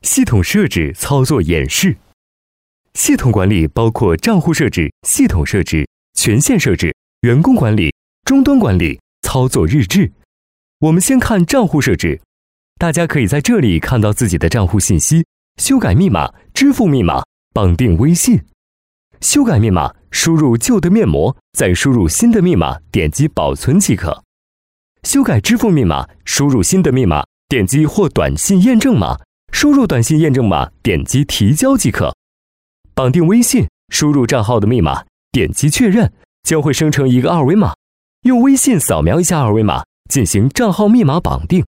系统设置操作演示。系统管理包括账户设置、系统设置、权限设置、员工管理、终端管理、操作日志。我们先看账户设置，大家可以在这里看到自己的账户信息、修改密码、支付密码、绑定微信。修改密码，输入旧的面膜，再输入新的密码，点击保存即可。修改支付密码，输入新的密码，点击或短信验证码，输入短信验证码，点击提交即可。绑定微信，输入账号的密码，点击确认，将会生成一个二维码，用微信扫描一下二维码，进行账号密码绑定。